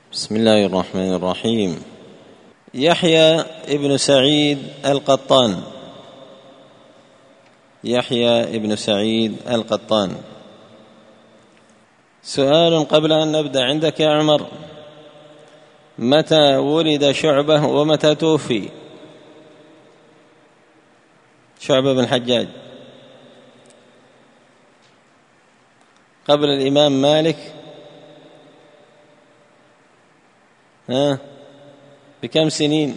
بسم الله الرحمن الرحيم. يحيى ابن سعيد القطان. يحيى ابن سعيد القطان. سؤال قبل أن نبدأ عندك يا عمر: متى ولد شعبة ومتى توفي؟ شعبة بن الحجاج قبل الإمام مالك بكم سنين؟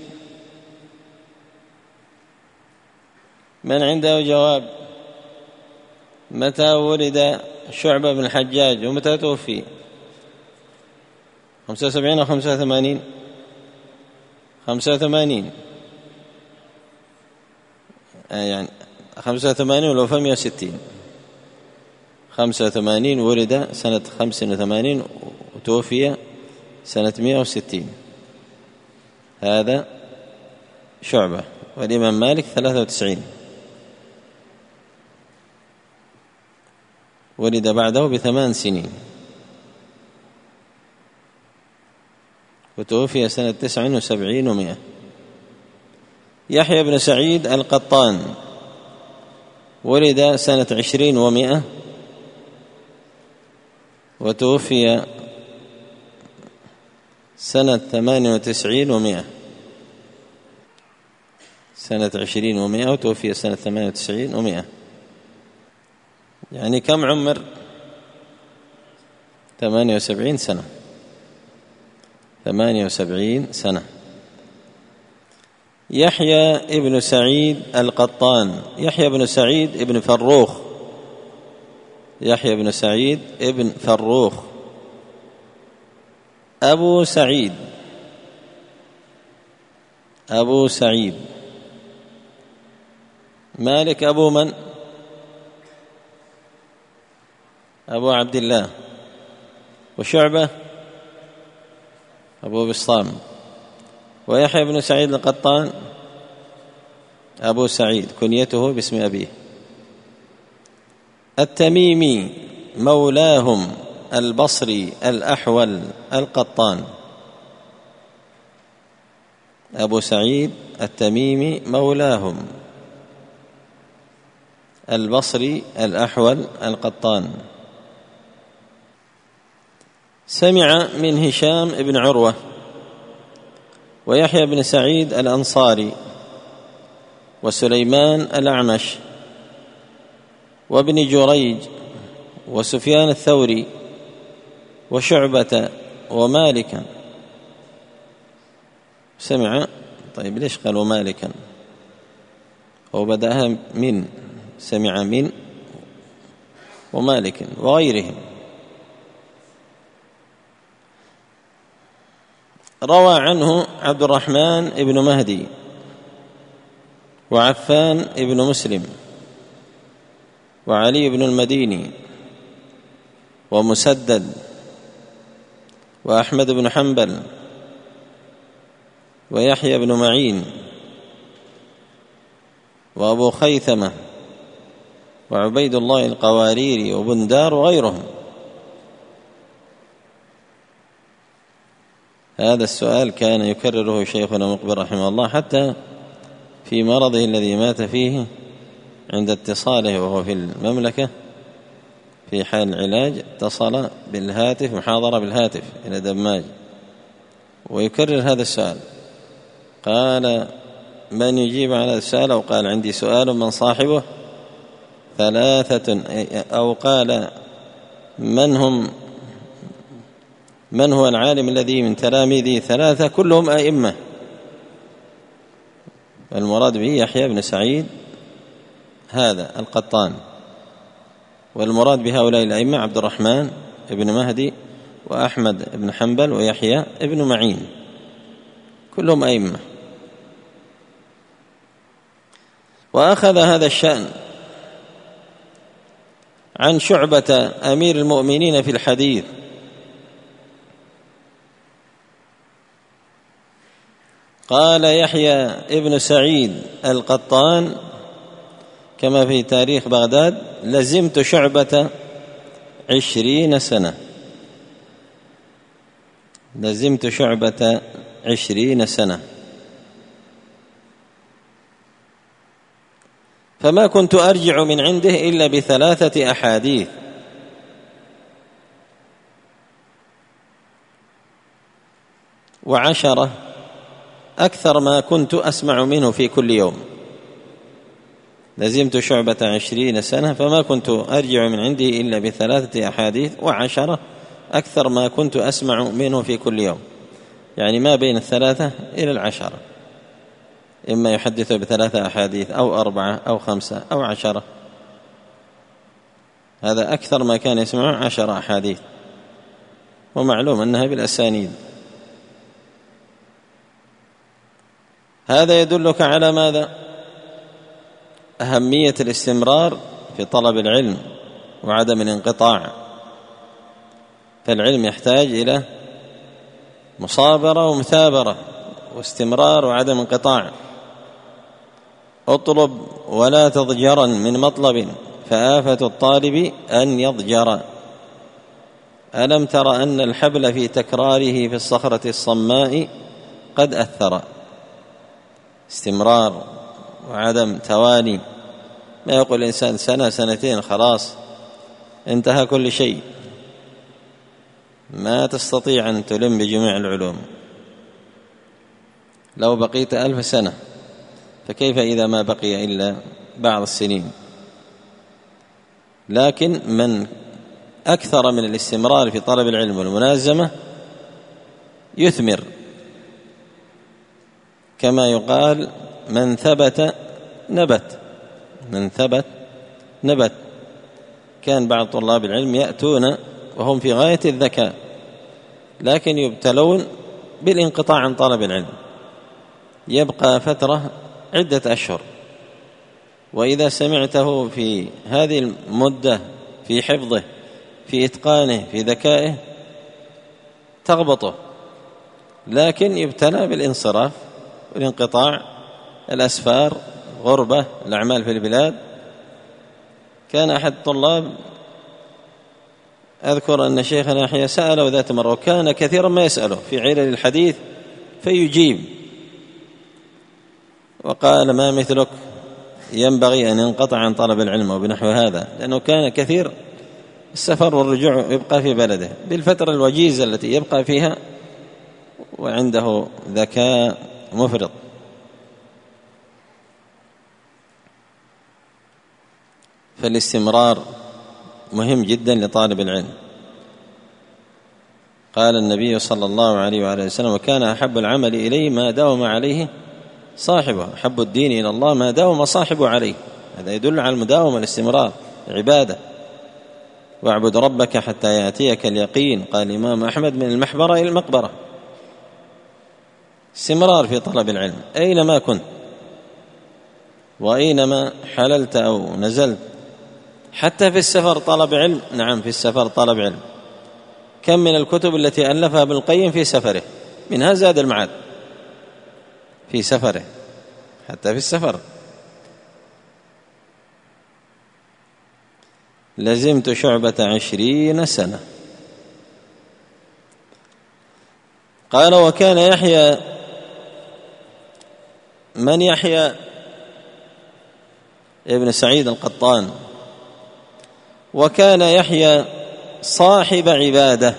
من عنده جواب؟ متى ولد شعبة بن الحجاج ومتى توفي؟ 75 أو 85؟ 85 يعني 85 والوفاة 160. 85 ولد سنة 85 وتوفي سنة 160. هذا شعبة. والإمام مالك 93 ولد بعده ب8 سنين وتوفي سنة 79 و100. يحيى بن سعيد القطان ولد سنة 20 و100 وتوفي سنة 98 و100. سنة 20 و100 وتوفي سنة 98 و100. يعني كم عمر؟ 78 سنة. 78 سنة. يحيى ابن سعيد القطان. يحيى بن سعيد ابن فروخ. يحيى بن سعيد ابن فروخ أبو سعيد. أبو سعيد. مالك أبو من؟ أبو عبد الله. وشعبة أبو بسطام. ويحيى بن سعيد القطان أبو سعيد كنيته باسم أبيه. التميمي مولاهم البصري الأحول القطان. أبو سعيد التميمي مولاهم البصري الأحول القطان. سمع من هشام بن عروة ويحيى بن سعيد الأنصاري وسليمان الأعمش وابن جريج وسفيان الثوري وشعبة ومالكا. سمع. طيب ليش قالوا مالكا؟ هو بدأها من، سمع من ومالك وغيرهم. روى عنه عبد الرحمن بن مهدي وعفان بن مسلم وعلي بن المديني ومسدد وأحمد بن حنبل ويحيى بن معين وأبو خيثمة وعبيد الله القواريري وبندار وغيرهم. هذا السؤال كان يكرره شيخنا مقبل رحمه الله حتى في مرضه الذي مات فيه عند اتصاله وهو في المملكة في حال العلاج، اتصل بالهاتف، محاضرة بالهاتف إلى دماج، ويكرر هذا السؤال. قال: من يجيب على هذا السؤال؟ أو قال: عندي سؤال من صاحبه 3، أو قال: من هو العالم الذي من تلاميذه 3 كلهم أئمة؟ المراد به يحيى بن سعيد هذا القطان، والمراد بهؤلاء الأئمة عبد الرحمن بن مهدي وأحمد بن حنبل ويحيى بن معين، كلهم أئمة. وأخذ هذا الشأن عن شعبة أمير المؤمنين في الحديث. قال يحيى ابن سعيد القطان كما في تاريخ بغداد: لزمت شعبة 20 سنة. لزمت شعبة 20 سنة فما كنت أرجع من عنده إلا ب3 أحاديث. و10 أكثر ما كنت أسمع منه في كل يوم. لزمت شعبة 20 سنة فما كنت أرجع من عندي إلا ب3 أحاديث، و10 أكثر ما كنت أسمع منه في كل يوم، يعني ما بين 3 إلى 10، إما يحدث ب3 أحاديث أو 4 أو 5 أو 10. هذا أكثر ما كان يسمع 10 أحاديث، ومعلوم أنها بالأسانيد. هذا يدلك على ماذا؟ أهمية الاستمرار في طلب العلم وعدم الانقطاع. فالعلم يحتاج إلى مصابرة ومثابرة واستمرار وعدم انقطاع. اطلب ولا تضجرا من مطلب، فآفة الطالب أن يضجر. ألم تر أن الحبل في تكراره في الصخرة الصماء قد أثر؟ استمرار وعدم تواني. ما يقول الإنسان 1 2 خلاص انتهى كل شيء. ما تستطيع أن تلم بجميع العلوم. لو بقيت 1000 سنة فكيف إذا ما بقي إلا بعض السنين؟ لكن من أكثر من الاستمرار في طلب العلم والملازمة يثمر، كما يقال من ثبت نبت. من ثبت نبت. كان بعض طلاب العلم يأتون وهم في غاية الذكاء، لكن يبتلون بالانقطاع عن طلب العلم، يبقى فترة عدة أشهر، وإذا سمعته في هذه المدة في حفظه في إتقانه في ذكائه تغبطه، لكن يبتلى بالانصراف والانقطاع، الأسفار، غربة، الأعمال في البلاد. كان أحد الطلاب أذكر أن شيخنا يحيى سأله ذات مرة، وكان كثيرا ما يسأله في علل الحديث فيجيب، وقال ما مثلك ينبغي أن ينقطع عن طلب العلم وبنحو هذا، لأنه كان كثير السفر والرجوع يبقى في بلده بالفترة الوجيزة التي يبقى فيها، وعنده ذكاء مفرط. فالاستمرار مهم جدا لطالب العلم. قال النبي صلى الله عليه وآله وسلم: وكان أحب العمل إليه ما داوم عليه صاحبه، أحب الدين إلى الله ما داوم صاحبه عليه. هذا يدل على المداومة، الاستمرار، عبادة. واعبد ربك حتى يأتيك اليقين، قال الإمام أحمد: من المحبرة إلى المقبرة. استمرار في طلب العلم أينما كنت وأينما حللت أو نزلت، حتى في السفر طلب علم. نعم، في السفر طلب علم. كم من الكتب التي ألفها ابن القيم في سفره، منها زاد المعاد في سفره، حتى في السفر. لزمت شعبة 20 سنة. قال: وكان يحيى، من يحيى؟ ابن سعيد القطان. وكان يحيى صاحب عبادة.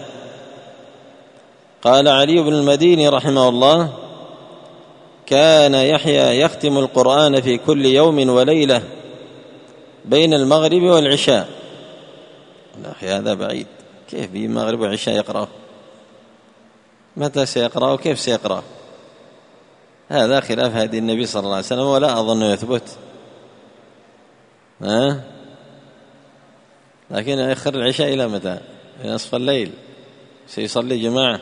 قال علي بن المديني رحمه الله: كان يحيى يختم القرآن في كل يوم وليلة بين المغرب والعشاء. لا، هذا بعيد، كيف بين المغرب والعشاء يقرأه؟ متى سيقرأه؟ كيف سيقرأه؟ هذا خلاف هدي النبي صلى الله عليه وسلم، ولا أظن يثبت. لكن يأخر العشاء إلى متى؟ إلى نصف الليل، سيصلي جماعة،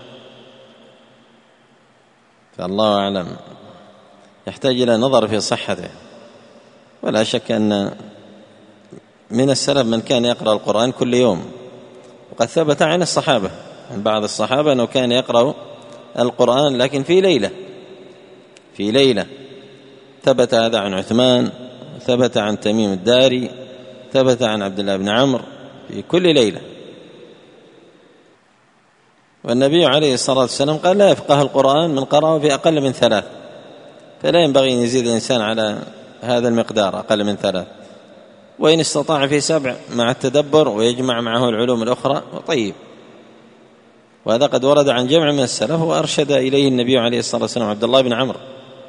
فالله أعلم. يحتاج إلى نظر في صحته. ولا شك أن من السلف من كان يقرأ القرآن كل يوم، وقد ثبت عن الصحابة، عن بعض الصحابة أنه كان يقرأ القرآن لكن في ليلة. ثبت هذا عن عثمان، ثبت عن تميم الداري، ثبت عن عبد الله بن عمرو، في كل ليلة. والنبي عليه الصلاة والسلام قال: لا يفقه القرآن من قرأه في أقل من 3، فلا ينبغي أن يزيد الإنسان على هذا المقدار أقل من 3، وإن استطاع في 7 مع التدبر ويجمع معه العلوم الأخرى طيب. وهذا قد ورد عن جمع من السلف وأرشد إليه النبي عليه الصلاة والسلام عبد الله بن عمرو.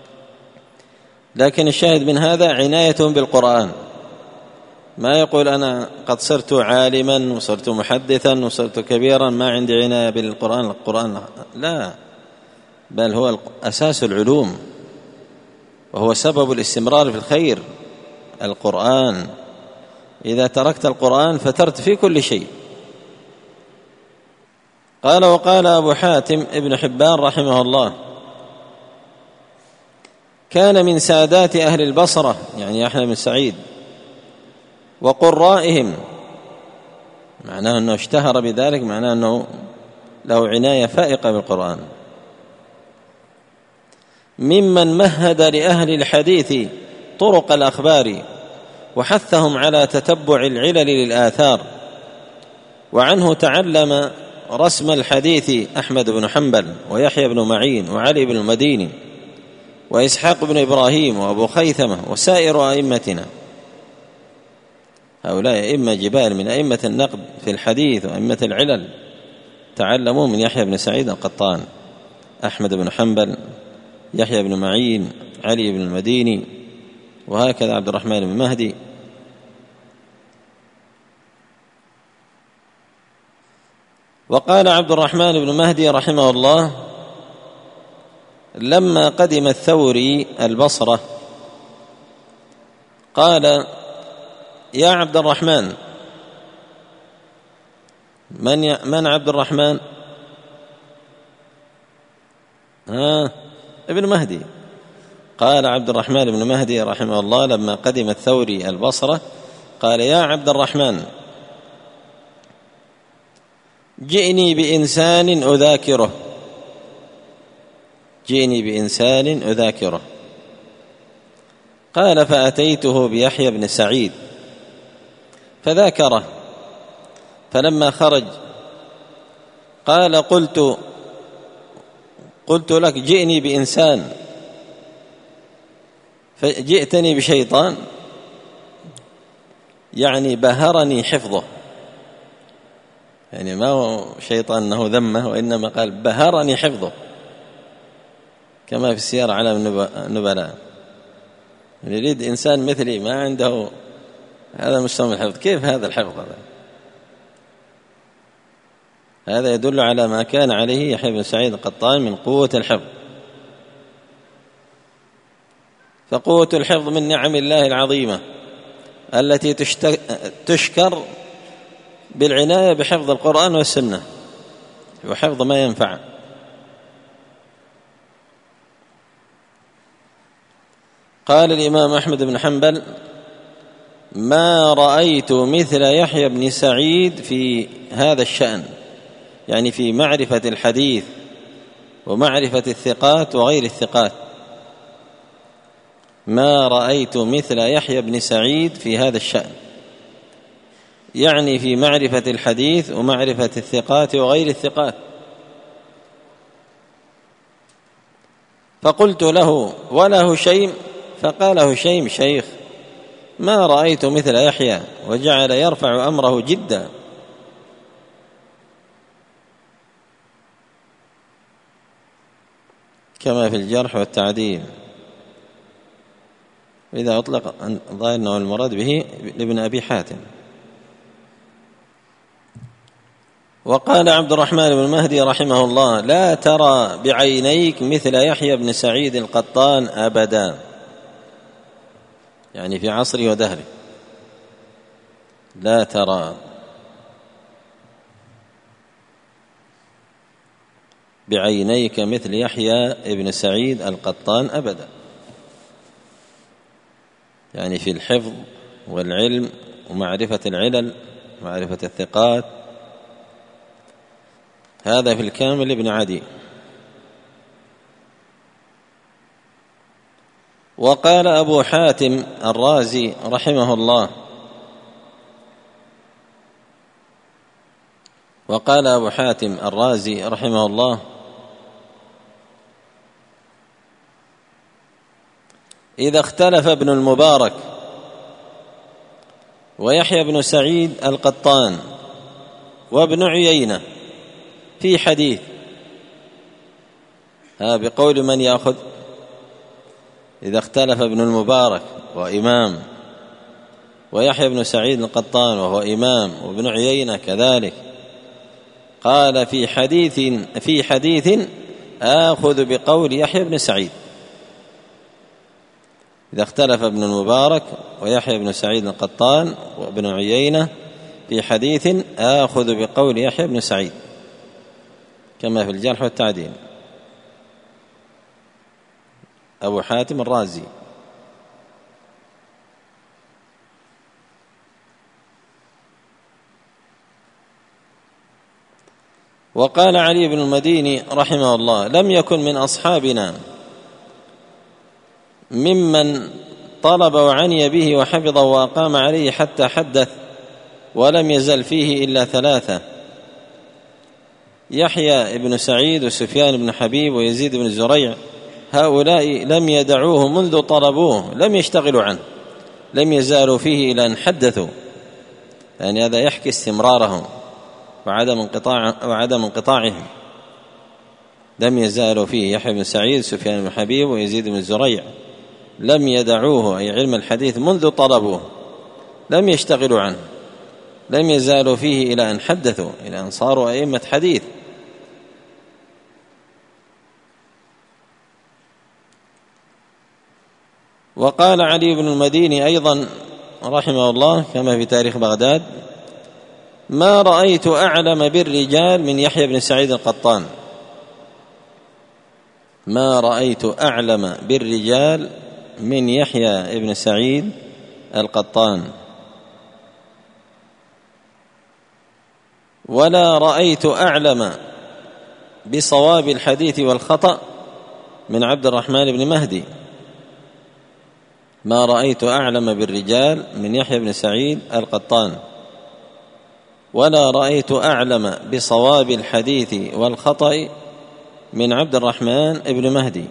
لكن الشاهد من هذا عنايتهم بالقرآن، ما يقول أنا قد صرت عالما وصرت محدثا وصرت كبيرا ما عندي عناية بالقرآن، لا، بل هو أساس العلوم وهو سبب الاستمرار في الخير. القرآن إذا تركت القرآن فترت في كل شيء. قال: وقال أبو حاتم ابن حبان رحمه الله: كان من سادات أهل البصرة، يعني يحيى بن سعيد، وقرائهم، معناه أنه اشتهر بذلك، معناه أنه له عناية فائقة بالقرآن، ممن مهد لأهل الحديث طرق الأخبار وحثهم على تتبع العلل للآثار، وعنه تعلم رسم الحديث أحمد بن حنبل ويحيى بن معين وعلي بن المديني وإسحاق بن إبراهيم وأبو خيثمة وسائر أئمتنا. هؤلاء أئمة جبال من أئمة النقد في الحديث وأئمة العلل، تعلموا من يحيى بن سعيد القطان، أحمد بن حنبل، يحيى بن معين، علي بن المديني، وهكذا عبد الرحمن بن مهدي. وقال عبد الرحمن بن مهدي رحمه الله: لما قدم الثوري البصرة قال: يا عبد الرحمن. من عبد الرحمن؟ ابن مهدي. قال عبد الرحمن بن مهدي رحمه الله لما قدم الثوري البصرة قال: يا عبد الرحمن، جئني بإنسان أذاكره، جئني بإنسان أذاكره. قال: فأتيته بيحيى بن سعيد فذاكره، فلما خرج قال: قلت لك جئني بإنسان فجئتني بشيطان، يعني بهرني حفظه، يعني ما هو شيطان أنه ذمه، وإنما قال بهرني حفظه، كما في السير على النبلاء. يريد إنسان مثلي ما عنده هذا مستوى الحفظ، كيف هذا الحفظ هذا يدل على ما كان عليه يحيى بن سعيد القطان من قوة الحفظ. فقوة الحفظ من نعم الله العظيمة التي تشكر بالعناية بحفظ القرآن والسنة وحفظ ما ينفع. قال الإمام أحمد بن حنبل: ما رأيت مثل يحيى بن سعيد في هذا الشأن، يعني في معرفة الحديث ومعرفة الثقات وغير الثقات. ما رأيت مثل يحيى بن سعيد في هذا الشأن، يعني في معرفة الحديث ومعرفة الثقات وغير الثقات. فقلت له: وله شيم؟ فقال هشيم: شيخ، ما رأيت مثل يحيى، وجعل يرفع أمره جدا. كما في الجرح والتعديل، إذا أطلق ظاهر أنه المراد به لابن أبي حاتم. وقال عبد الرحمن بن مهدي رحمه الله: لا ترى بعينيك مثل يحيى بن سعيد القطان أبدا، يعني في عصره ودهره، لا ترى بعينيك مثل يحيى بن سعيد القطان أبدا، يعني في الحفظ والعلم ومعرفة العلل ومعرفة الثقات. هذا في الكامل ابن عدي. وقال أبو حاتم الرازي رحمه الله: وقال أبو حاتم الرازي رحمه الله: إذا اختلف ابن المبارك ويحيى بن سعيد القطان وابن عيينة في حديث، بقول من يأخذ؟ إذا اختلف ابن المبارك وإمام، ويحيى بن سعيد القطان وهو إمام، وابن عيينة كذلك، قال في حديث آخذ بقول يحيى بن سعيد. إذا اختلف ابن المبارك ويحيى بن سعيد القطان وابن عيينة في حديث آخذ بقول يحيى بن سعيد، كما في الجرح والتعديل. أبو حاتم الرازي. وقال علي بن المديني رحمه الله: لم يكن من أصحابنا ممن طلب وعني به وحفظ وأقام عليه حتى حدث ولم يزل فيه إلا ثلاثة: يحيى بن سعيد وسفيان بن حبيب ويزيد بن زريع. هؤلاء لم يدعوه منذ طلبوه، لم يشتغلوا عنه، لم يزالوا فيه إلى أن حدثوا. يعني هذا يحكي استمرارهم وعدم انقطاعهم. لم يزالوا فيه يحيى بن سعيد سفيان بن حبيب ويزيد بن زريع، لم يدعوه أي علم الحديث منذ طلبوه، لم يشتغلوا عنه، لم يزالوا فيه إلى أن حدثوا، إلى أن صاروا أئمة حديث. وقال علي بن المديني أيضا رحمه الله كما في تاريخ بغداد: ما رأيت أعلم بالرجال من يحيى بن سعيد القطان. ما رأيت أعلم بالرجال من يحيى بن سعيد القطان، ولا رأيت أعلم بصواب الحديث والخطأ من عبد الرحمن بن مهدي. ما رأيت أعلم بالرجال من يحيى بن سعيد القطان، ولا رأيت أعلم بصواب الحديث والخطأ من عبد الرحمن بن مهدي.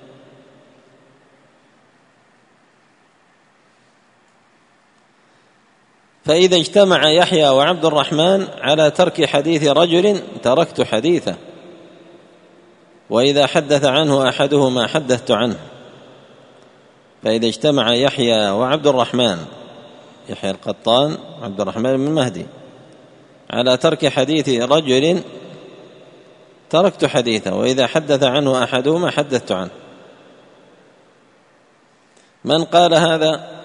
فإذا اجتمع يحيى وعبد الرحمن على ترك حديث رجل تركت حديثه، وإذا حدث عنه أحدهما حدثت عنه. فإذا اجتمع يحيى وعبد الرحمن، يحيى القطان عبد الرحمن بن مهدي، على ترك حديث رجل تركت حديثه، وإذا حدث عنه أحدهما حدثت عنه. من قال هذا؟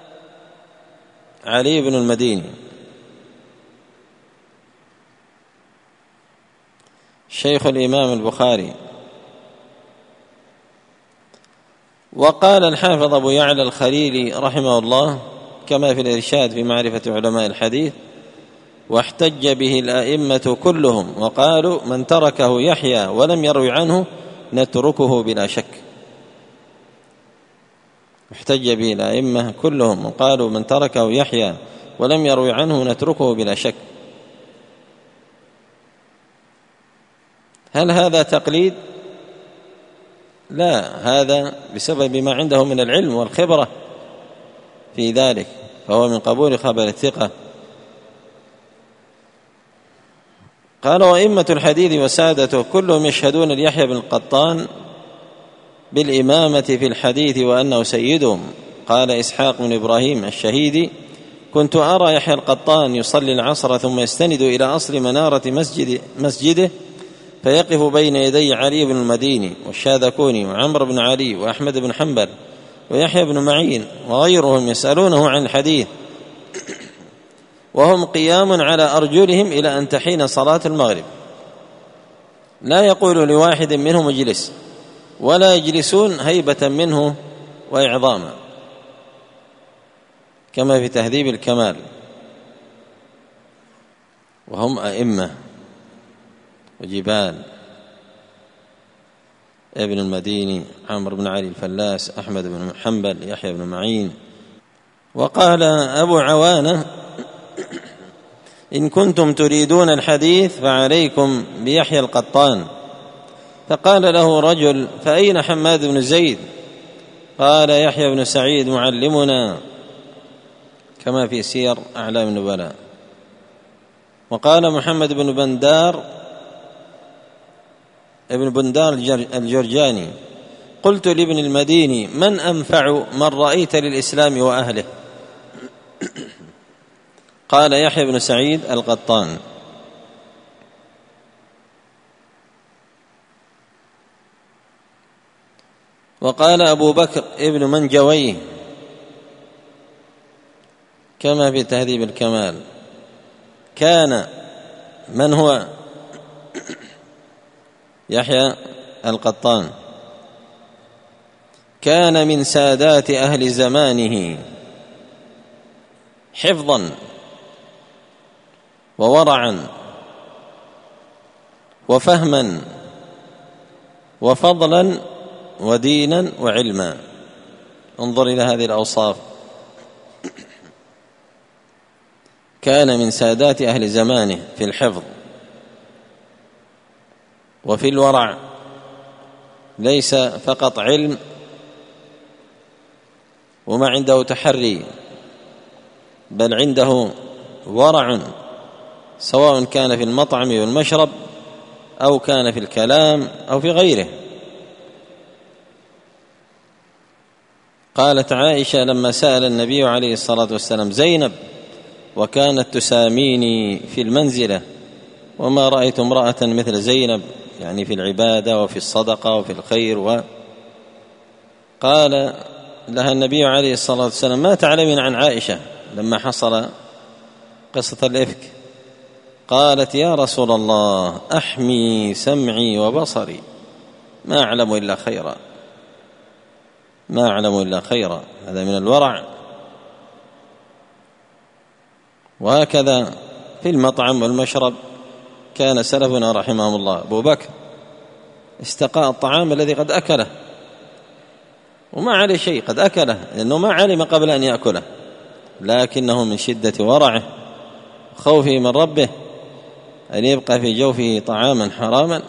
علي بن المديني شيخ الإمام البخاري. وقال الحافظ أبو يعلى الخليلي رحمه الله كما في الإرشاد في معرفة علماء الحديث: واحتج به الأئمة كلهم وقالوا من تركه يحيى ولم يروي عنه نتركه بلا شك. احتج به الأئمة كلهم وقالوا من تركه يحيى ولم يروي عنه نتركه بلا شك. هل هذا تقليد؟ لا، هذا بسبب ما عنده من العلم والخبرة في ذلك، فهو من قبول خبر الثقة. قال: وأئمة الحديث وسادته كلهم يشهدون ليحيى بن القطان بالإمامة في الحديث وأنه سيدهم. قال إسحاق بن إبراهيم الشهيدي: كنت أرى يحيى القطان يصلي العصر ثم يستند إلى أصل منارة مسجده فيقف بين يدي علي بن المديني والشاذكوني وعمر بن علي وأحمد بن حنبل ويحيى بن معين وغيرهم يسألونه عن الحديث وهم قيام على أرجلهم إلى أن تحين صلاة المغرب، لا يقول لواحد منهم اجلس، ولا يجلسون هيبة منه وإعظاما، كما في تهذيب الكمال. وهم أئمة وجبال: ابن المديني، عمرو بن علي الفلاس، أحمد بن حنبل، يحيى بن معين. وقال أبو عوانة: إن كنتم تريدون الحديث فعليكم بيحيى القطان. فقال له رجل: فأين حماد بن زيد؟ قال: يحيى بن سعيد معلمنا، كما في سير أعلام النبلاء. وقال محمد بن بندار الجرجاني: قلت لابن المديني: من أنفع من رأيت للإسلام وأهله؟ قال: يحيى بن سعيد القطان. وقال أبو بكر ابن منجويه كما في تهذيب الكمال: كان من هو يحيى القطان؟ كان من سادات أهل زمانه حفظا وورعا وفهما وفضلا ودينا وعلما. انظر إلى هذه الأوصاف: كان من سادات أهل زمانه في الحفظ وفي الورع، ليس فقط علم وما عنده تحري، بل عنده ورع، سواء كان في المطعم والمشرب أو كان في الكلام أو في غيره. قالت عائشة لما سأل النبي عليه الصلاة والسلام زينب: وكانت تساميني في المنزلة وما رأيت امرأة مثل زينب، يعني في العبادة وفي الصدقة وفي الخير. قال لها النبي عليه الصلاة والسلام: ما تعلمين عن عائشة لما حصل قصة الإفك؟ قالت: يا رسول الله، أحمي سمعي وبصري، ما أعلم إلا خيرا، ما أعلم إلا خيرا. هذا من الورع. وهكذا في المطعم والمشرب كان سلفنا رحمهم الله: أبو بكر استقاء الطعام الذي قد أكله وما عليه شيء، قد أكله لأنه ما علم قبل أن يأكله، لكنه من شدة ورعه خوفه من ربه أن يبقى في جوفه طعاما حراما،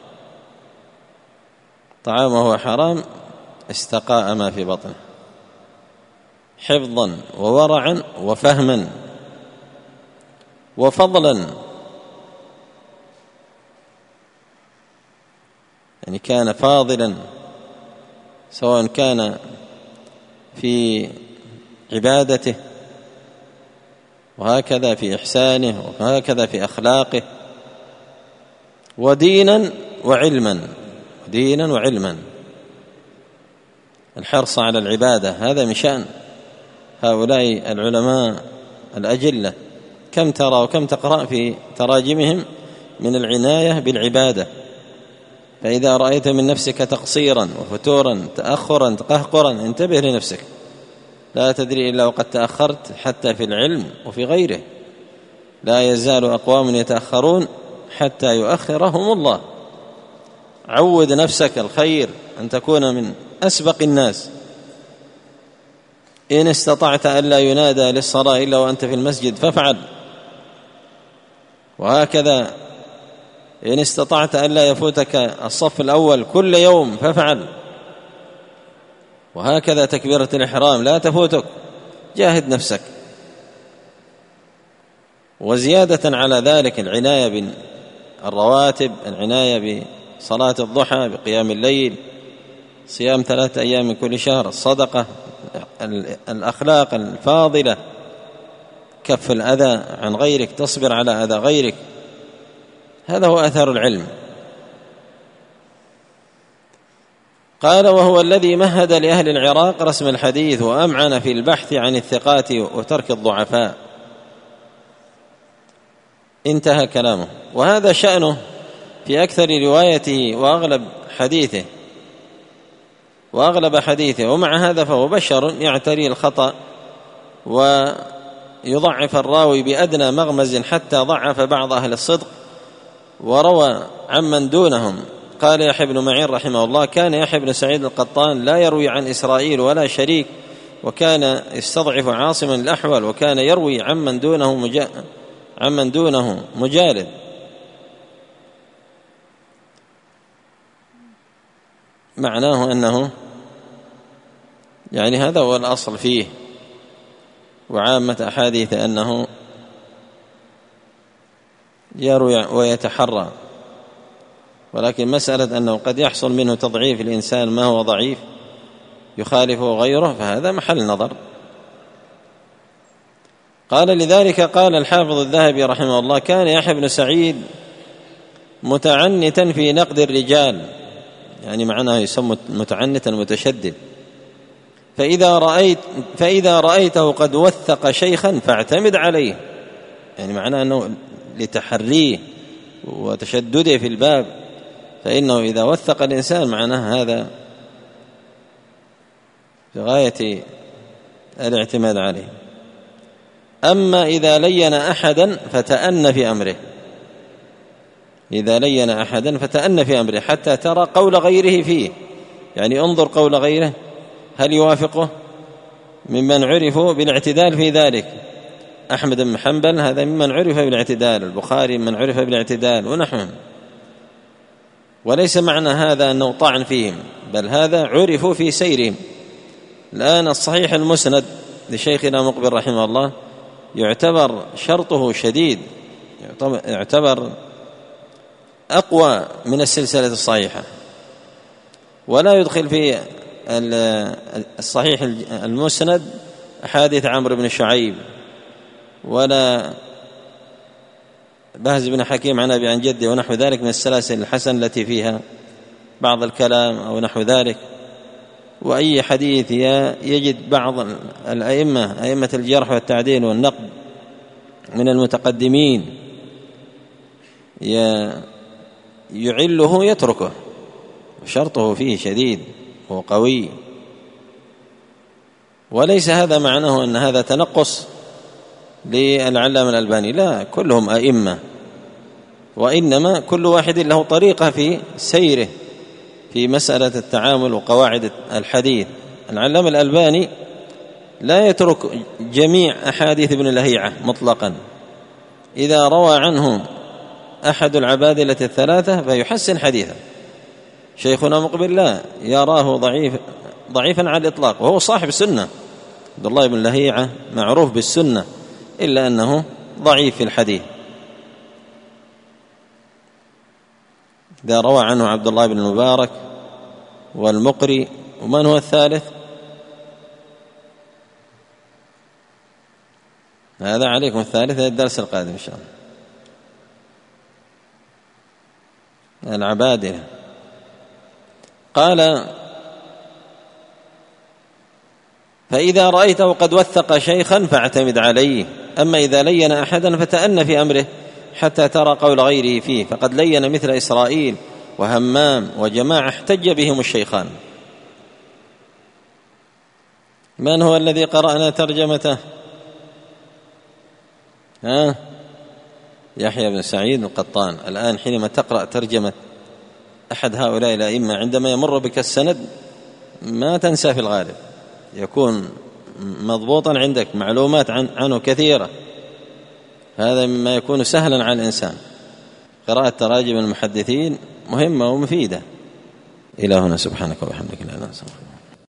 طعامه حرام، استقاء ما في بطنه حفظا وورعا وفهما وفضلا. يعني كان فاضلا، سواء كان في عبادته وهكذا في إحسانه وهكذا في أخلاقه، ودينا وعلما، دينا وعلما. الحرص على العبادة هذا من شأن هؤلاء العلماء الأجلة. كم ترى وكم تقرأ في تراجمهم من العناية بالعبادة. فإذا رأيت من نفسك تقصيرا وفتورا تأخرا تقهقرا انتبه لنفسك، لا تدري إلا وقد تأخرت حتى في العلم وفي غيره. لا يزال أقوام يتأخرون حتى يؤخرهم الله. عود نفسك الخير أن تكون من أسبق الناس. إن استطعت ألا ينادى للصلاة إلا وأنت في المسجد فافعل، وهكذا إن استطعت ألا يفوتك الصف الأول كل يوم فافعل، وهكذا تكبيرة الإحرام لا تفوتك، جاهد نفسك. وزيادة على ذلك العناية بالرواتب، العناية بصلاة الضحى، بقيام الليل، صيام 3 أيام من كل شهر، الصدقة، الأخلاق الفاضلة، كف الأذى عن غيرك، تصبر على أذى غيرك. هذا هو أثر العلم. قال: وهو الذي مهد لأهل العراق رسم الحديث وأمعن في البحث عن الثقات وترك الضعفاء. انتهى كلامه. وهذا شأنه في أكثر روايته وأغلب حديثه. ومع هذا فهو بشر يعتري الخطأ ويضعف الراوي بأدنى مغمز حتى ضعف بعض أهل الصدق وروى عمن دونهم. قال يحيى بن معين رحمه الله: كان يحيى بن سعيد القطان لا يروي عن إسرائيل ولا شريك، وكان يستضعف عاصما الأحول، وكان يروي عمن دونه عمن دونه مجارد. معناه أنه يعني هذا هو الأصل فيه، وعامة أحاديث أنه يروي ويتحرى، ولكن مسألة أنه قد يحصل منه تضعيف الإنسان ما هو ضعيف يخالفه غيره فهذا محل نظر. قال لذلك قال الحافظ الذهبي رحمه الله: كان يحيى بن سعيد متعنتا في نقد الرجال، يعني معناه يسمى متعنتا متشدد. فإذا رأيته قد وثق شيخا فاعتمد عليه، يعني معناه أنه لتحريه وتشدده في الباب، فإنه إذا وثق الإنسان معناه هذا في غاية الاعتماد عليه. أما إذا لين أحدا فتأن في أمره، إذا لين أحدا فتأن في أمره حتى ترى قول غيره فيه، يعني انظر قول غيره هل يوافقه ممن عرفوا بالاعتدال في ذلك. أحمد بن حنبل هذا ممن عرف بالاعتدال، البخاري ممن عرف بالاعتدال ونحوهم، وليس معنى هذا أنه طعن فيهم، بل هذا عرفوا في سيرهم. الآن الصحيح المسند لشيخنا مقبل رحمه الله يعتبر شرطه شديد، يعتبر أقوى من السلسلة الصحيحة، ولا يدخل في الصحيح المسند أحاديث عمرو بن شعيب ولا بهز بن حكيم عن أبي عن جدي ونحو ذلك من السلاسل الحسن التي فيها بعض الكلام أو نحو ذلك. وأي حديث يجد بعض أئمة الجرح والتعديل والنقد من المتقدمين يعله يتركه، وشرطه فيه شديد وقوي. وليس هذا معناه أن هذا تنقص للعلامة الألباني، لا، كلهم أئمة، وإنما كل واحد له طريقة في سيره في مسألة التعامل وقواعد الحديث. العلامة الألباني لا يترك جميع أحاديث ابن لهيعة مطلقا، إذا روى عنه أحد العبادلة الثلاثة فيحسن حديثا. شيخنا مقبل لا يراه ضعيفا على الإطلاق، وهو صاحب سنة، عبد الله بن لهيعة معروف بالسنة، إلا أنه ضعيف في الحديث. إذا روى عنه عبد الله بن المبارك والمقري، ومن هو الثالث؟ هذا عليكم الثالث الدرس القادم إن شاء الله. العبادلة. قال: فإذا رأيته قد وثق شيخا فاعتمد عليه، أما إذا لين أحدا فتأن في أمره حتى ترى قول غيره فيه، فقد لين مثل إسرائيل وهمام وجماعة احتج بهم الشيخان. من هو الذي قرأنا ترجمته؟ يحيى بن سعيد القطان. الآن حينما تقرأ ترجمة أحد هؤلاء الأئمة عندما يمر بك السند ما تنسى، في الغالب يكون مضبوطا عندك، معلومات عنه كثيرة، هذا مما يكون سهلا على الإنسان. قراءة تراجم المحدثين مهمة ومفيدة. إلى هنا، سبحانك وبحمدك لا إله إلا أنت.